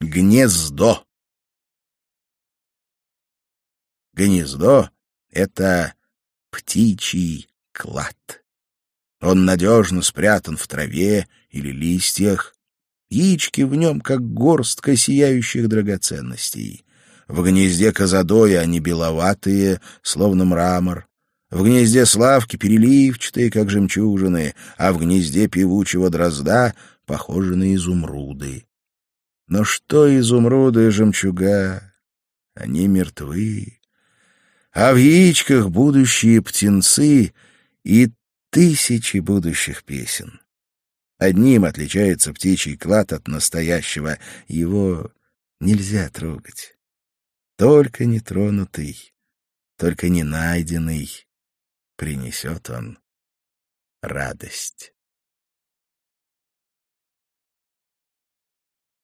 Гнездо. Гнездо — это птичий клад. Он надежно спрятан в траве или листьях. Яички в нем, как горстка сияющих драгоценностей. В гнезде козадоя они беловатые, словно мрамор. В гнезде славки переливчатые, как жемчужины, а в гнезде певучего дрозда похожи на изумруды. Но что изумруды и жемчуга? Они мертвы. А в яичках будущие птенцы и тысячи будущих песен. Одним отличается птичий клад от настоящего. Его нельзя трогать. Только нетронутый, только не найденный принесет он радость.